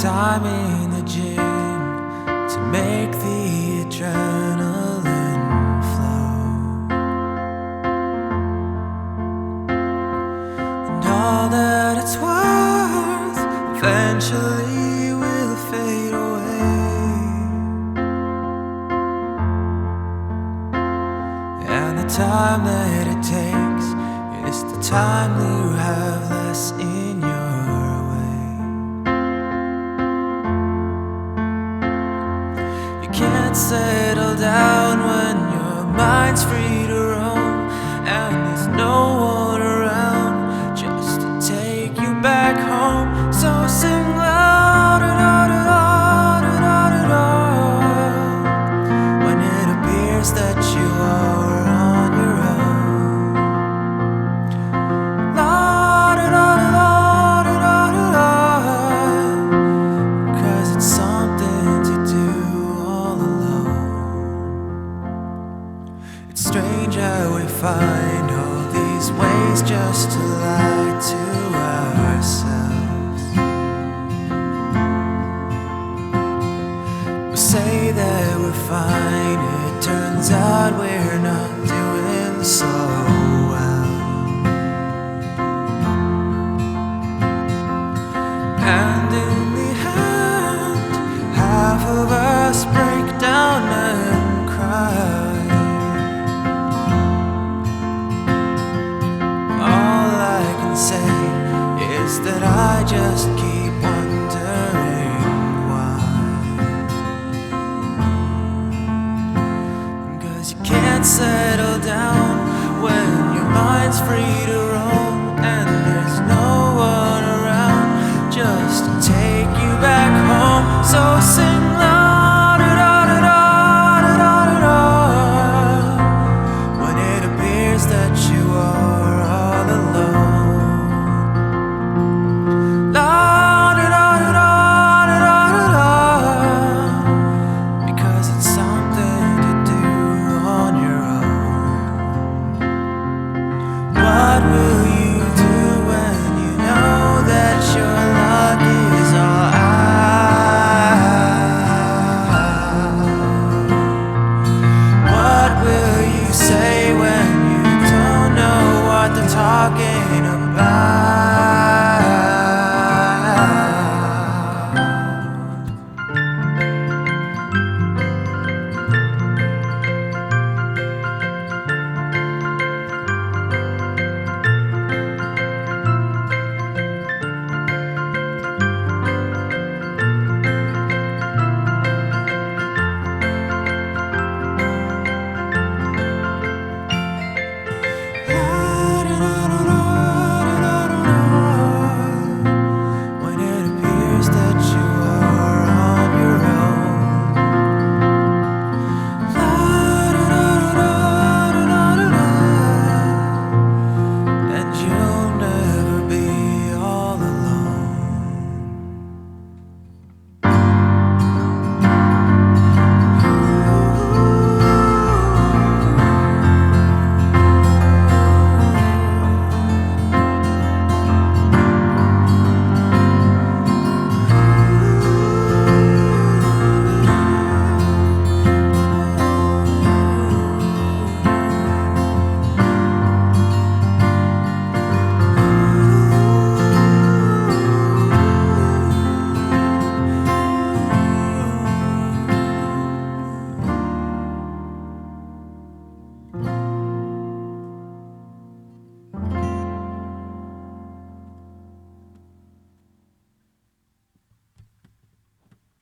time in the gym to make the adrenaline flow, and all that it's worth eventually will fade away, and the time that it takes is the time you have less in your way. You can't settle down when your mind's free to roam, and there's no one around just to take you back home. So sing louder, louder, louder, louder, louder, when it appears that you are on your own. Louder, louder, louder, louder, louder, 'cause it's something to do all alone. It's strange how we find all these ways just to lie to ourselves. We say that we're fine, it turns out we're not doing so well. And in the end, half of us break down and cry. All I can say is that I just keep